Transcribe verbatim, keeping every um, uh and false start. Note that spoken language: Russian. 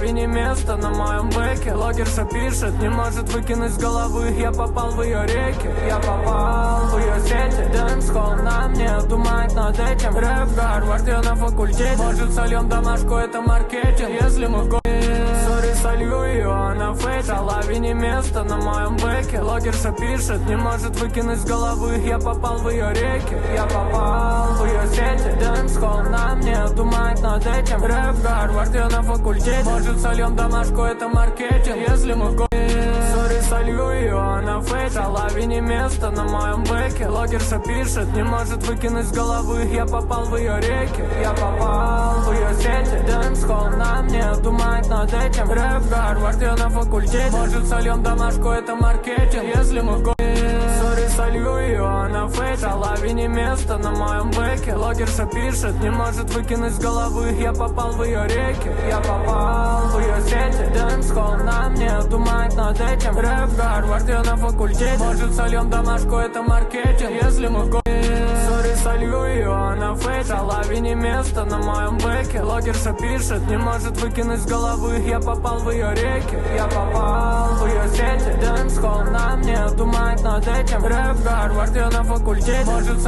половине места на моем бэке. Логерша пишет, не может выкинуть с головы. Я попал в ее реки, я попал в ее сети. Дэнс-холл на мне, думает над этим. Рэп Гарвард, я на факультете. Может сольем домашку, это маркетинг. Если мы в городе, сори, солью ее, она фейк. В половине места на моем бэке. Логерша пишет, не может выкинуть с головы. Я попал в ее реки, я попал в ее сети. Дэнс-холл на мне, думает над этим. Рэп Гарвард, я на факультете. Может сольем домашку, это маркетинг. Если мы в городе, сори, солью ее, она фейк. В половине места на моем бэке. Логерша пишет, не может выкинуть с головы. Я попал в ее реки, я попал в ее сети. Дэнс-холл на мне, думает над этим. Рэп Гарвард, я на факультете. Может сольем домашку, это маркетинг. Если мы в городе, сори, солью ее, она фейк. В половине места на моем бэке. Логерша пишет, не может выкинуть с головы. Я попал в ее реки, я попал в ее сети. Дэнс-холл на мне, думает над этим. Рэп Гарвард, я на факультете. Может сольем домашку, это маркетинг. Если мы в городе, сори, солью ее, она фейк. В половине места на моем бэке. Логерша пишет, не может выкинуть с головы. Я попал в ее реки, я попал в ее сети. Дэнс-холл на мне, думает над этим. Рэп Гарвард, я на факультете. Может